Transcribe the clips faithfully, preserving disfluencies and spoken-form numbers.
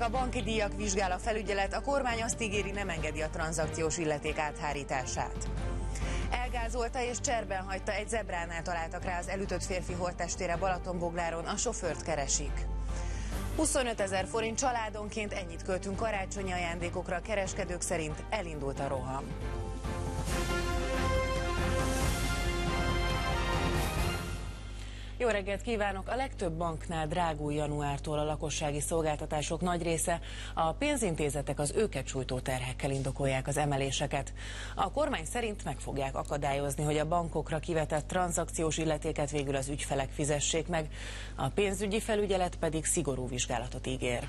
a banki díjak vizsgál a felügyelet, a kormány azt ígéri, nem engedi a tranzakciós illeték áthárítását. Elgázolta és cserben hagyta, egy zebránál találtak rá az elütött férfi holttestére Balatonbogláron, a sofőrt keresik. huszonötezer forint családonként, ennyit költünk karácsonyi ajándékokra, a kereskedők szerint elindult a roham. Jó reggelt kívánok! A legtöbb banknál drágul januártól a lakossági szolgáltatások nagy része, a pénzintézetek az őket sújtó terhekkel indokolják az emeléseket. A kormány szerint meg fogják akadályozni, hogy a bankokra kivetett tranzakciós illetéket végül az ügyfelek fizessék meg, a pénzügyi felügyelet pedig szigorú vizsgálatot ígér.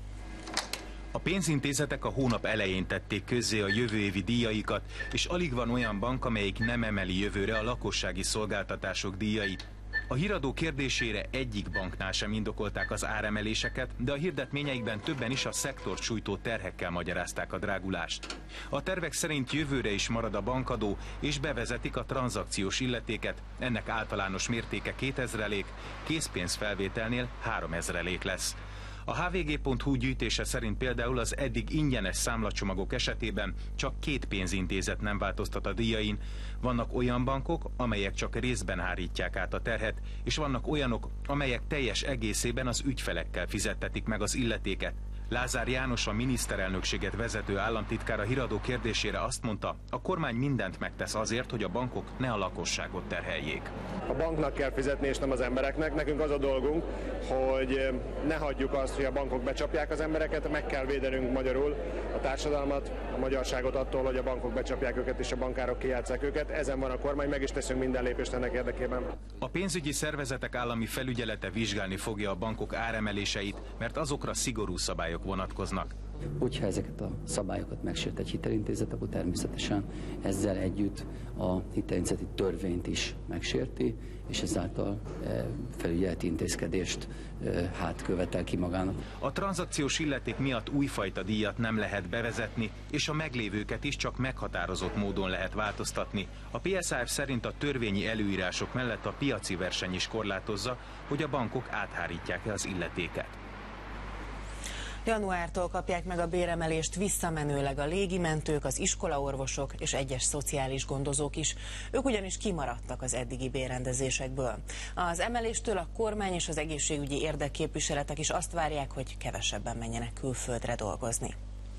A pénzintézetek a hónap elején tették közzé a jövő évi díjaikat, és alig van olyan bank, amelyik nem emeli jövőre a lakossági szolgáltatások díjait. A híradó kérdésére egyik banknál sem indokolták az áremeléseket, de a hirdetményeikben többen is a szektort sújtó terhekkel magyarázták a drágulást. A tervek szerint jövőre is marad a bankadó, és bevezetik a tranzakciós illetéket, ennek általános mértéke kétezrelék, készpénzfelvételnél háromezrelék lesz. A há vé gé pont hú gyűjtése szerint például az eddig ingyenes számlacsomagok esetében csak két pénzintézet nem változtat a díjain. Vannak olyan bankok, amelyek csak részben hárítják át a terhet, és vannak olyanok, amelyek teljes egészében az ügyfelekkel fizettetik meg az illetéket. Lázár János, a miniszterelnökséget vezető államtitkár a híradó kérdésére azt mondta, a kormány mindent megtesz azért, hogy a bankok ne a lakosságot terheljék. A banknak kell fizetni, és nem az embereknek. Nekünk az a dolgunk, hogy ne hagyjuk azt, hogy a bankok becsapják az embereket, meg kell védenünk magyarul a társadalmat, a magyarságot attól, hogy a bankok becsapják őket és a bankárok kijátsszák őket. Ezen van a kormány, meg is teszünk minden lépést ennek érdekében. A pénzügyi szervezetek állami felügyelete vizsgálni fogja a bankok áremeléseit, mert azokra szigorú szabályok vonatkoznak. Hogyha ezeket a szabályokat megsért egy hitelintézet, akkor természetesen ezzel együtt a hitelintézeti törvényt is megsérti, és ezáltal felügyeleti intézkedést hát követel ki magának. A tranzakciós illeték miatt újfajta díjat nem lehet bevezetni, és a meglévőket is csak meghatározott módon lehet változtatni. A pé es á ef szerint a törvényi előírások mellett a piaci verseny is korlátozza, hogy a bankok áthárítják-e az illetéket. Januártól kapják meg a béremelést visszamenőleg a légimentők, az iskolaorvosok és egyes szociális gondozók is. Ők ugyanis kimaradtak az eddigi bérrendezésekből. Az emeléstől a kormány és az egészségügyi érdekképviseletek is azt várják, hogy kevesebben menjenek külföldre dolgozni.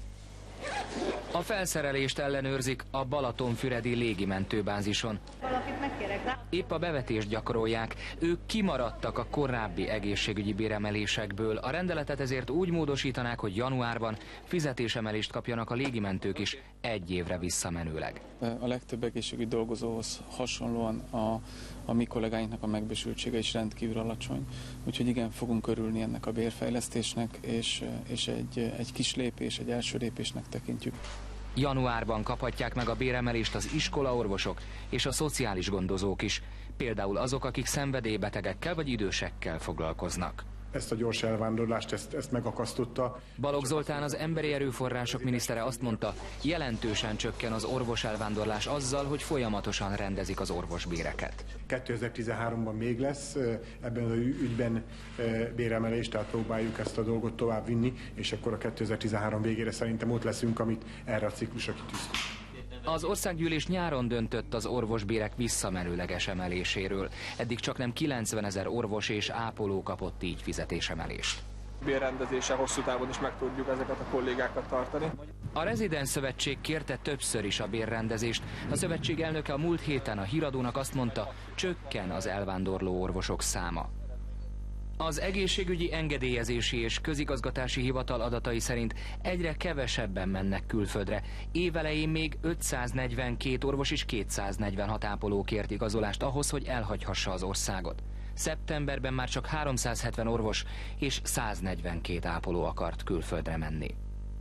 A felszerelést ellenőrzik a Balatonfüredi légimentőbázison. Épp a bevetést gyakorolják, ők kimaradtak a korábbi egészségügyi béremelésekből. A rendeletet ezért úgy módosítanák, hogy januárban fizetésemelést kapjanak a légimentők is egy évre visszamenőleg. A legtöbb egészségügyi dolgozóhoz hasonlóan a, a mi kollégáinknak a megbesültsége is rendkívül alacsony. Úgyhogy igen, fogunk örülni ennek a bérfejlesztésnek, és, és egy, egy kis lépés, egy első lépésnek tekintjük. Januárban kaphatják meg a béremelést az iskolaorvosok és a szociális gondozók is, például azok, akik szenvedélybetegekkel vagy idősekkel foglalkoznak. Ezt a gyors elvándorlást, ezt, ezt megakasztotta. Balogh Zoltán, az emberi erőforrások minisztere azt mondta, jelentősen csökken az orvos elvándorlás azzal, hogy folyamatosan rendezik az orvosbéreket. kétezer-tizenháromban még lesz ebben az ügyben béremelés, tehát próbáljuk ezt a dolgot tovább vinni, és akkor a kétezer-tizenhárom végére szerintem ott leszünk, amit erre a ciklusra kitűztük. Az országgyűlés nyáron döntött az orvosbérek visszamenőleges emeléséről. Eddig csaknem kilencvenezer orvos és ápoló kapott így fizetésemelést. Bérrendezése hosszú távon is meg tudjuk ezeket a kollégákat tartani. A Rezidens Szövetség kérte többször is a bérrendezést. A szövetség elnöke a múlt héten a Híradónak azt mondta, csökken az elvándorló orvosok száma. Az egészségügyi engedélyezési és közigazgatási hivatal adatai szerint egyre kevesebben mennek külföldre. Évelején még ötszáznegyvenkét orvos és kétszáznegyvenhat ápoló kért igazolást ahhoz, hogy elhagyhassa az országot. Szeptemberben már csak háromszázhetven orvos és száznegyvenkét ápoló akart külföldre menni.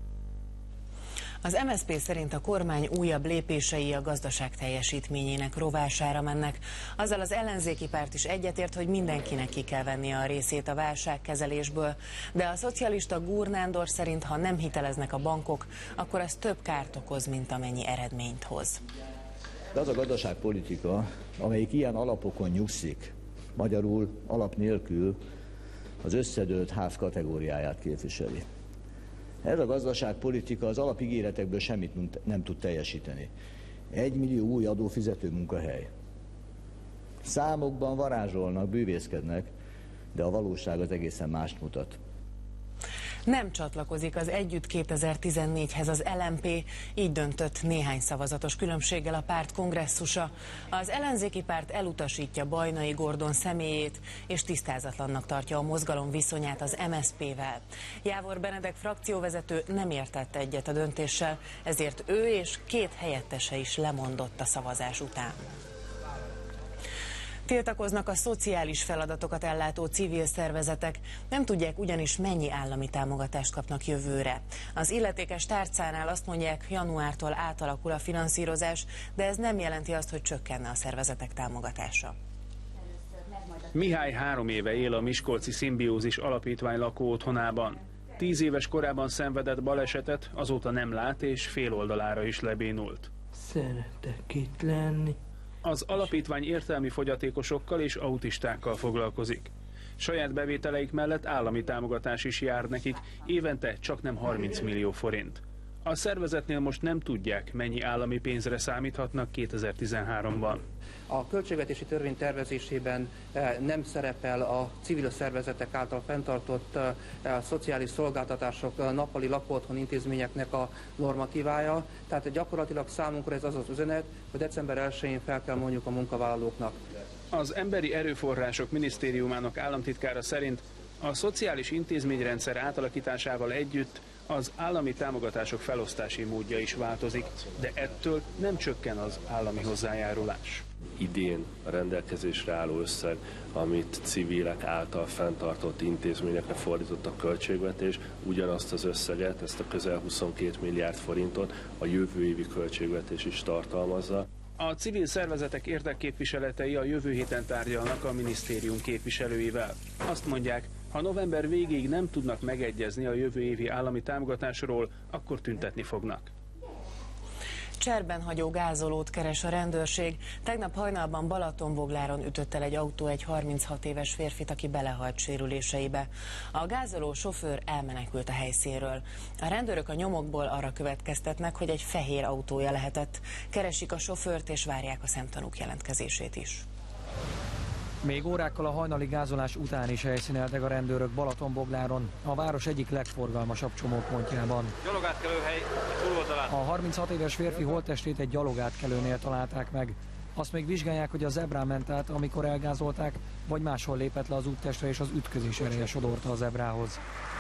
Az em es zé pé szerint a kormány újabb lépései a gazdaság teljesítményének rovására mennek. Azzal az ellenzéki párt is egyetért, hogy mindenkinek ki kell vennie a részét a válságkezelésből, de a szocialista Gúr Nándor szerint, ha nem hiteleznek a bankok, akkor ez több kárt okoz, mint amennyi eredményt hoz. De az a gazdaságpolitika, amelyik ilyen alapokon nyugszik, magyarul alap nélkül az összedőlt ház kategóriáját képviseli. Ez a gazdaságpolitika az alapígéretekből semmit nem tud teljesíteni. Egy millió új adófizető munkahely. Számokban varázsolnak, bűvészkednek, de a valóság az egészen mást mutat. Nem csatlakozik az Együtt kétezer-tizennégyhez az el em pé, így döntött néhány szavazatos különbséggel a párt kongresszusa. Az ellenzéki párt elutasítja Bajnai Gordon személyét, és tisztázatlannak tartja a mozgalom viszonyát az em es zé pé-vel. Jávor Benedek frakcióvezető nem értett egyet a döntéssel, ezért ő és két helyettese is lemondott a szavazás után. Tiltakoznak a szociális feladatokat ellátó civil szervezetek, nem tudják ugyanis, mennyi állami támogatást kapnak jövőre. Az illetékes tárcánál azt mondják, januártól átalakul a finanszírozás, de ez nem jelenti azt, hogy csökkenne a szervezetek támogatása. Mihály három éve él a Miskolci Szimbiózis Alapítvány lakóotthonában. Tíz éves korában szenvedett balesetet, azóta nem lát és fél oldalára is lebénult. Szeretek itt lenni. Az alapítvány értelmi fogyatékosokkal és autistákkal foglalkozik. Saját bevételeik mellett állami támogatás is jár nekik, évente csak nem harminc millió forint. A szervezetnél most nem tudják, mennyi állami pénzre számíthatnak kétezer-tizenháromban. A költségvetési törvény tervezésében nem szerepel a civil szervezetek által fenntartott szociális szolgáltatások, nappali lakóotthon intézményeknek a normatívája. Tehát gyakorlatilag számunkra ez az az üzenet, hogy december elsején fel kell mondjuk a munkavállalóknak. Az Emberi Erőforrások Minisztériumának államtitkára szerint a szociális intézményrendszer átalakításával együtt az állami támogatások felosztási módja is változik, de ettől nem csökken az állami hozzájárulás. Idén a rendelkezésre álló összeg, amit civilek által fenntartott intézményekre fordított a költségvetés, ugyanazt az összeget, ezt a közel huszonkét milliárd forintot a jövő évi költségvetés is tartalmazza. A civil szervezetek érdekképviseletei a jövő héten tárgyalnak a minisztérium képviselőivel. Azt mondják, ha november végéig nem tudnak megegyezni a jövő évi állami támogatásról, akkor tüntetni fognak. Cserben hagyó gázolót keres a rendőrség. Tegnap hajnalban Balatonbogláron ütött el egy autó egy harminchat éves férfit, aki belehalt sérüléseibe. A gázoló sofőr elmenekült a helyszínről. A rendőrök a nyomokból arra következtetnek, hogy egy fehér autója lehetett. Keresik a sofőrt és várják a szemtanúk jelentkezését is. Még órákkal a hajnali gázolás után is helyszíneltek a rendőrök Balatonbogláron, a város egyik legforgalmasabb csomópontjában. Gyalogátkelőhely túloldalán. A harminchat éves férfi holttestét egy gyalogátkelőnél találták meg. Azt még vizsgálják, hogy a zebrán ment át, amikor elgázolták, vagy máshol lépett le az úttestre és az ütközés ereje sodorta a zebrához.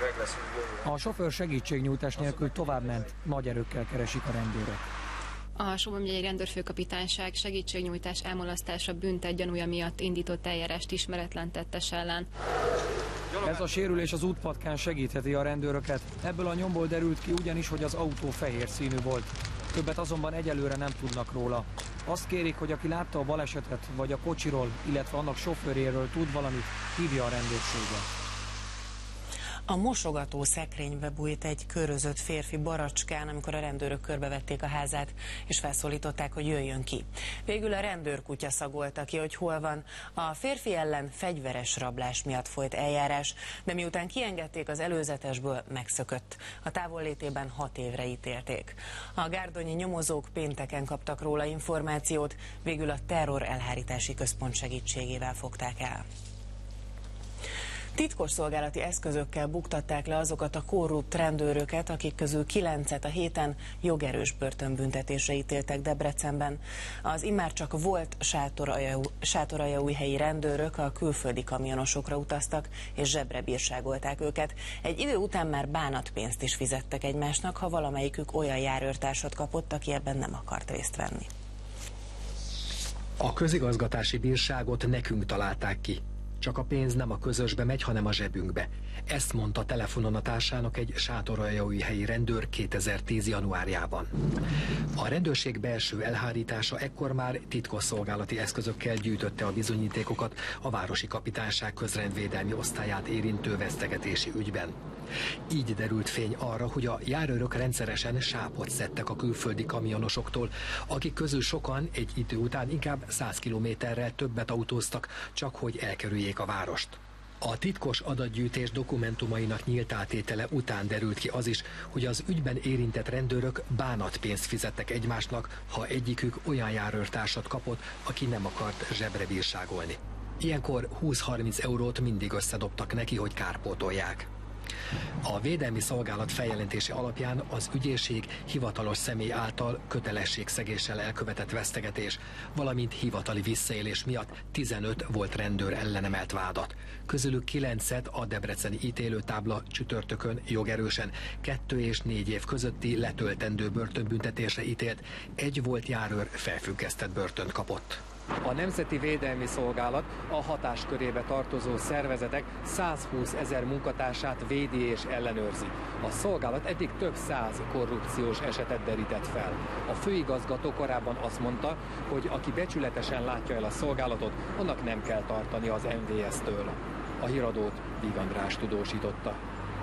A sofőr segítségnyújtás nélkül továbbment, nagy erőkkel keresik a rendőrök. A Sóban megyei rendőrfőkapitányság segítségnyújtás elmulasztása bűntett gyanúja miatt indított eljárást ismeretlen tettes ellen. Ez a sérülés az útpatkán segítheti a rendőröket. Ebből a nyomból derült ki ugyanis, hogy az autó fehér színű volt. Többet azonban egyelőre nem tudnak róla. Azt kérik, hogy aki látta a balesetet, vagy a kocsiról, illetve annak sofőréről tud valamit, hívja a rendőrséget. A mosogató szekrénybe bújt egy körözött férfi Baracskán, amikor a rendőrök körbevették a házát, és felszólították, hogy jöjjön ki. Végül a rendőrkutya szagolta ki, hogy hol van. A férfi ellen fegyveres rablás miatt folyt eljárás, de miután kiengedték az előzetesből, megszökött. A távollétében hat évre ítélték. A gárdonyi nyomozók pénteken kaptak róla információt, végül a terror elhárítási központ segítségével fogták el. Titkosszolgálati eszközökkel buktatták le azokat a korrupt rendőröket, akik közül kilencet a héten jogerős börtönbüntetésre ítéltek Debrecenben. Az immár csak volt sátoraljaújhelyi rendőrök a külföldi kamionosokra utaztak, és zsebre bírságolták őket. Egy idő után már bánatpénzt is fizettek egymásnak, ha valamelyikük olyan járőrtársat kapott, aki ebben nem akart részt venni. A közigazgatási bírságot nekünk találták ki. Csak a pénz nem a közösbe megy, hanem a zsebünkbe. Ezt mondta telefonon a társának egy sátoraljaújhelyi rendőr kétezer-tíz januárjában. A rendőrség belső elhárítása ekkor már titkosszolgálati eszközökkel gyűjtötte a bizonyítékokat a városi kapitányság közrendvédelmi osztályát érintő vesztegetési ügyben. Így derült fény arra, hogy a járőrök rendszeresen sápot szedtek a külföldi kamionosoktól, akik közül sokan egy idő után inkább száz kilométerrel többet autóztak, csak hogy elkerüljék a várost. A titkos adatgyűjtés dokumentumainak nyílt átétele után derült ki az is, hogy az ügyben érintett rendőrök bánatpénzt fizettek egymásnak, ha egyikük olyan járőrtársat kapott, aki nem akart zsebre bírságolni. Ilyenkor húsz-harminc eurót mindig összedobtak neki, hogy kárpótolják. A védelmi szolgálat feljelentése alapján az ügyészség hivatalos személy által kötelességszegéssel elkövetett vesztegetés, valamint hivatali visszaélés miatt tizenöt volt rendőr ellen emelt vádat. Közülük kilencet a debreceni ítélőtábla csütörtökön jogerősen kettő és négy év közötti letöltendő börtönbüntetésre ítélt, egy volt járőr felfüggesztett börtönt kapott. A Nemzeti Védelmi Szolgálat a hatáskörébe tartozó szervezetek százhúsz ezer munkatársát védi és ellenőrzi. A szolgálat eddig több száz korrupciós esetet derített fel. A főigazgató korábban azt mondta, hogy aki becsületesen látja el a szolgálatot, annak nem kell tartani az em vé es-től. A híradót Víg András tudósította.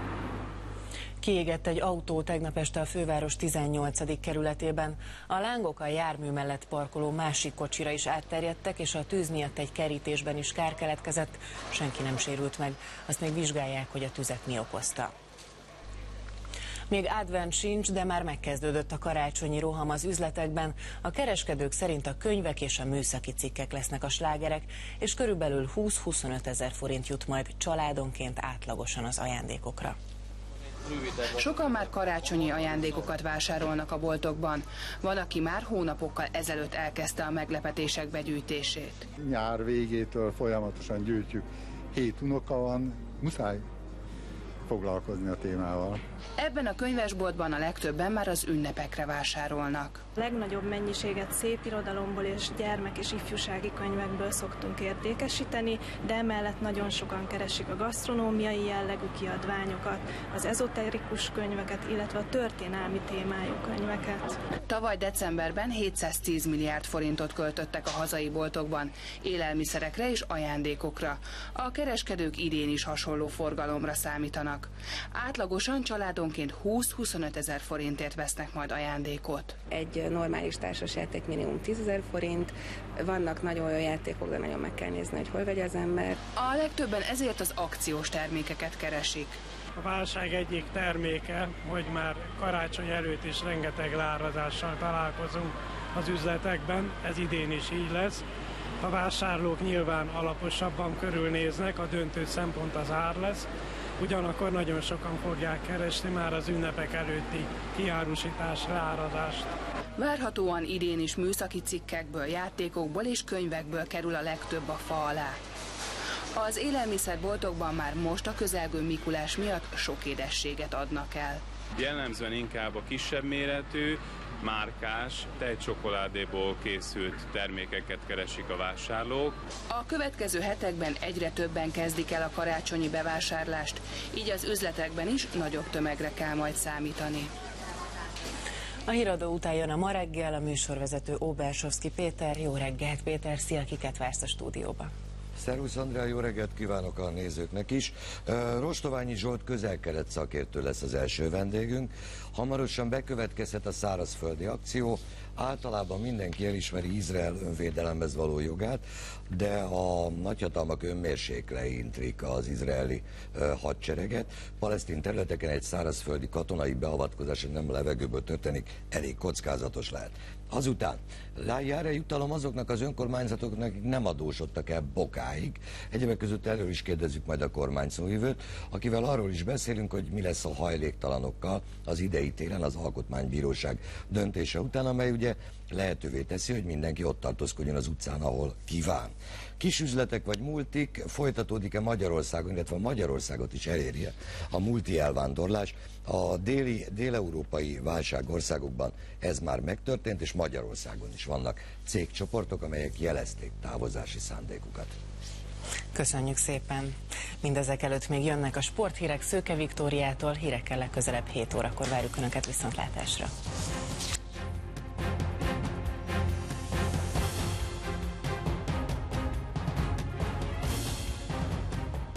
Kiégett egy autó tegnap este a főváros tizennyolcadik kerületében. A lángok a jármű mellett parkoló másik kocsira is átterjedtek, és a tűz miatt egy kerítésben is kár keletkezett. Senki nem sérült meg. Azt még vizsgálják, hogy a tüzet mi okozta. Még advent sincs, de már megkezdődött a karácsonyi roham az üzletekben. A kereskedők szerint a könyvek és a műszaki cikkek lesznek a slágerek, és körülbelül húsz-huszonöt ezer forint jut majd családonként átlagosan az ajándékokra. Sokan már karácsonyi ajándékokat vásárolnak a boltokban. Van, aki már hónapokkal ezelőtt elkezdte a meglepetések begyűjtését. Nyár végétől folyamatosan gyűjtjük. Hét unoka van, muszáj foglalkozni a témával. Ebben a könyvesboltban a legtöbben már az ünnepekre vásárolnak. A legnagyobb mennyiséget szép irodalomból és gyermek- és ifjúsági könyvekből szoktunk értékesíteni, de emellett nagyon sokan keresik a gasztronómiai jellegű kiadványokat, az ezoterikus könyveket, illetve a történelmi témájú könyveket. Tavaly decemberben hétszáztíz milliárd forintot költöttek a hazai boltokban, élelmiszerekre és ajándékokra. A kereskedők idén is hasonló forgalomra számítanak. Átlagosan családonként húsz-huszonöt ezer forintért vesznek majd ajándékot. Egy normális társasjáték minimum tízezer forint, vannak nagyon jó játékok, de nagyon meg kell nézni, hogy hol vegye az ember. A legtöbben ezért az akciós termékeket keresik. A válság egyik terméke, hogy már karácsony előtt is rengeteg leárazással találkozunk az üzletekben, ez idén is így lesz. A vásárlók nyilván alaposabban körülnéznek, a döntő szempont az ár lesz, ugyanakkor nagyon sokan fogják keresni már az ünnepek előtti kiárusítás, leárazást. Várhatóan idén is műszaki cikkekből, játékokból és könyvekből kerül a legtöbb a fa alá. Az élelmiszerboltokban már most a közelgő Mikulás miatt sok édességet adnak el. Jellemzően inkább a kisebb méretű, márkás, tejcsokoládéból készült termékeket keresik a vásárlók. A következő hetekben egyre többen kezdik el a karácsonyi bevásárlást, így az üzletekben is nagyobb tömegre kell majd számítani. A híradó után jön a Ma reggel, a műsorvezető Óbersovszky Péter. Jó reggelt, Péter, szia, kiket vársz a stúdióba? Szervusz Andrea, jó reggelt kívánok a nézőknek is. Rostoványi Zsolt közel-kelet szakértő lesz az első vendégünk. Hamarosan bekövetkezhet a szárazföldi akció. Általában mindenki elismeri Izrael önvédelemhez való jogát, de a nagyhatalmak önmérsékle intrik az izraeli hadsereget. Palesztin területeken egy szárazföldi katonai beavatkozás, nem a levegőből történik, elég kockázatos lehet. Azután jár-e jutalom azoknak az önkormányzatoknak, akik nem adósodtak el bokáig. Egyebek között elől is kérdezzük majd a kormányszóvivőt, akivel arról is beszélünk, hogy mi lesz a hajléktalanokkal az idei télen az Alkotmánybíróság döntése után, amely ugye lehetővé teszi, hogy mindenki ott tartózkodjon az utcán, ahol kíván. Kisüzletek vagy multik, folytatódik-e Magyarországon, illetve Magyarországot is elérje a multi elvándorlás. A déli, dél-európai válságországokban ez már megtörtént, és Magyarországon is vannak cégcsoportok, amelyek jelezték távozási szándékukat. Köszönjük szépen! Mindezek előtt még jönnek a sporthírek Szőke Viktóriától, hírekkel legközelebb hét órakor várjuk Önöket viszontlátásra.